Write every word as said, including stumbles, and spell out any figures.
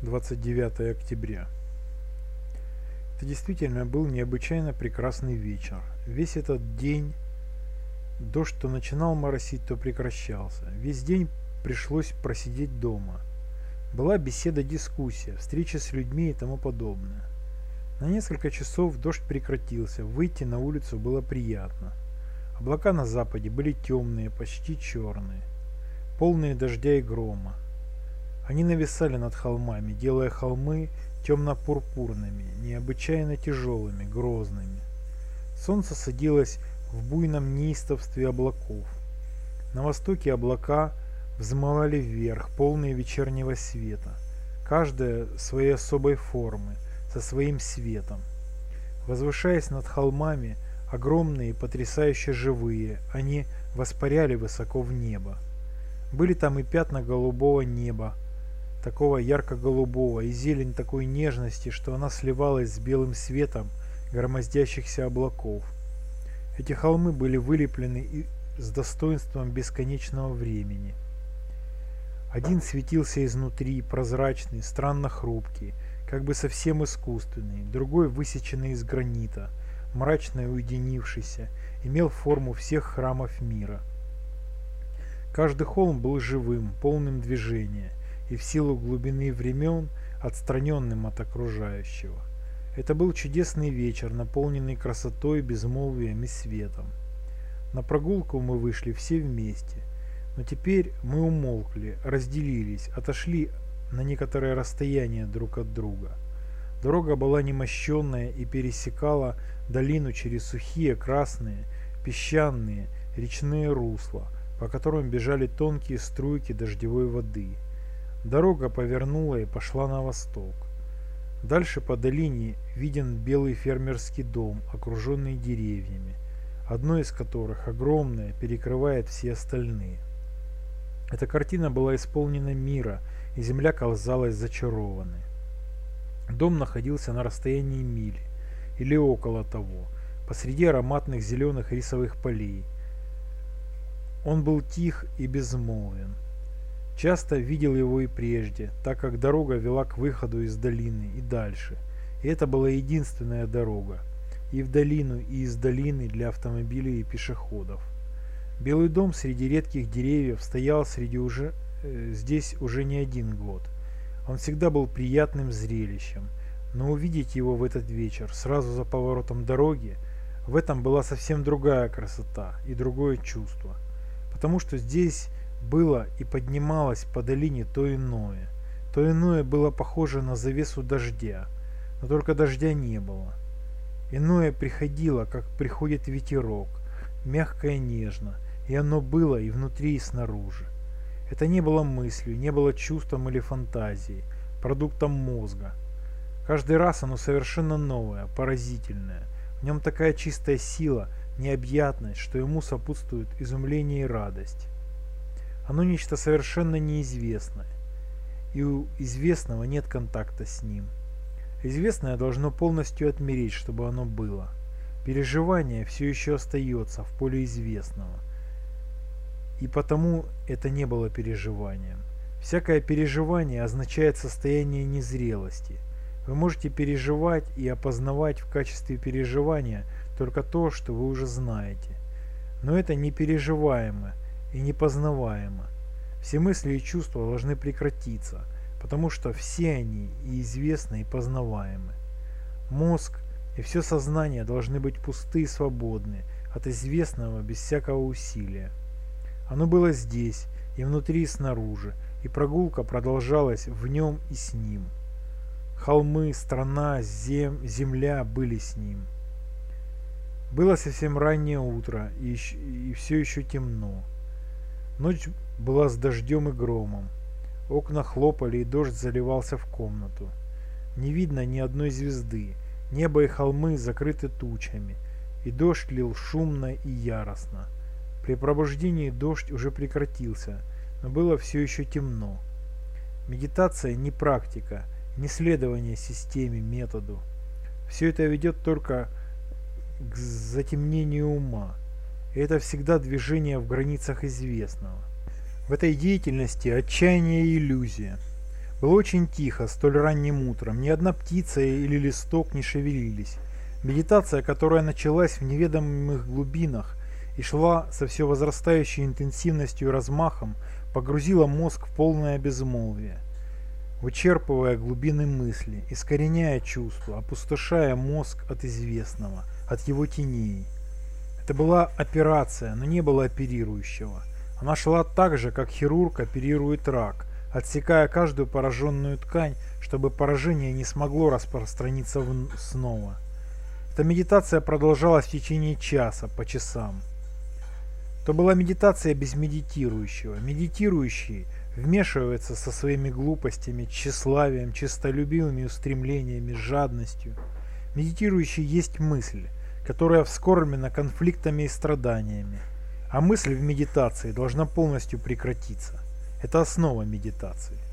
двадцать девятое октября. Это действительно был необычайно прекрасный вечер. Весь этот день дождь то начинал моросить, то прекращался. Весь день пришлось просидеть дома. Была беседа, дискуссия, встречи с людьми и тому подобное. На несколько часов дождь прекратился, выйти на улицу было приятно. Облака на западе были темные, почти черные, полные дождя и грома. Они нависали над холмами, делая холмы темно-пурпурными, необычайно тяжелыми, грозными. Солнце садилось в буйном неистовстве облаков. На востоке облака взмывали вверх, полные вечернего света, каждая своей особой формы, со своим светом. Возвышаясь над холмами, огромные, потрясающе живые, они воспаряли высоко в небо. Были там и пятна голубого неба, такого ярко-голубого, и зелень такой нежности, что она сливалась с белым светом громоздящихся облаков. Эти холмы были вылеплены и с достоинством бесконечного времени. Один светился изнутри, прозрачный, странно хрупкий, как бы совсем искусственный, другой, высеченный из гранита, мрачно уединившийся, имел форму всех храмов мира. Каждый холм был живым, полным движения, и в силу глубины времен отстраненным от окружающего. Это был чудесный вечер, наполненный красотой, безмолвием и светом. На прогулку мы вышли все вместе, но теперь мы умолкли, разделились, отошли на некоторое расстояние друг от друга. Дорога была немощенная и пересекала долину через сухие, красные, песчаные, речные русла, по которым бежали тонкие струйки дождевой воды. Дорога повернула и пошла на восток. Дальше по долине виден белый фермерский дом, окруженный деревьями, одно из которых, огромное, перекрывает все остальные. Эта картина была исполнена мира, и земля казалась зачарованной. Дом находился на расстоянии мили, или около того, посреди ароматных зеленых рисовых полей. Он был тих и безмолвен. Часто видел его и прежде, так как дорога вела к выходу из долины и дальше, и это была единственная дорога, и в долину, и из долины для автомобилей и пешеходов. Белый дом среди редких деревьев стоял среди уже, э, здесь уже не один год. Он всегда был приятным зрелищем, но увидеть его в этот вечер, сразу за поворотом дороги, в этом была совсем другая красота и другое чувство, потому что здесь было и поднималось по долине то иное. То иное было похоже на завесу дождя, но только дождя не было. Иное приходило, как приходит ветерок, мягко и нежно, и оно было и внутри, и снаружи. Это не было мыслью, не было чувством или фантазией, продуктом мозга. Каждый раз оно совершенно новое, поразительное. В нем такая чистая сила, необъятность, что ему сопутствуют изумление и радость. Оно нечто совершенно неизвестное, и у известного нет контакта с ним. Известное должно полностью отмереть, чтобы оно было. Переживание все еще остается в поле известного, и потому это не было переживанием. Всякое переживание означает состояние незрелости. Вы можете переживать и опознавать в качестве переживания только то, что вы уже знаете. Но это не переживаемо и непознаваемо. Все мысли и чувства должны прекратиться, потому что все они и известны, и познаваемы. Мозг и все сознание должны быть пусты и свободны от известного без всякого усилия. Оно было здесь, и внутри, и снаружи, и прогулка продолжалась в нем и с ним. Холмы, страна, зем, земля были с ним. Было совсем раннее утро, и, еще, и все еще темно. Ночь была с дождем и громом. Окна хлопали, и дождь заливался в комнату. Не видно ни одной звезды. Небо и холмы закрыты тучами, и дождь лил шумно и яростно. При пробуждении дождь уже прекратился, но было все еще темно. Медитация не практика, не следование системе, методу. Все это ведет только к затемнению ума. И это всегда движение в границах известного. В этой деятельности отчаяние и иллюзия. Было очень тихо, столь ранним утром, ни одна птица или листок не шевелились. Медитация, которая началась в неведомых глубинах и шла со все возрастающей интенсивностью и размахом, погрузила мозг в полное безмолвие, вычерпывая глубины мысли, искореняя чувства, опустошая мозг от известного, от его теней. Это была операция, но не было оперирующего. Она шла так же, как хирург оперирует рак, отсекая каждую пораженную ткань, чтобы поражение не смогло распространиться снова. Эта медитация продолжалась в течение часа, по часам. То была медитация без медитирующего. Медитирующий вмешивается со своими глупостями, тщеславием, честолюбивыми устремлениями, жадностью. Медитирующий есть мысль, которая вскормлена конфликтами и страданиями. А мысль в медитации должна полностью прекратиться. Это основа медитации.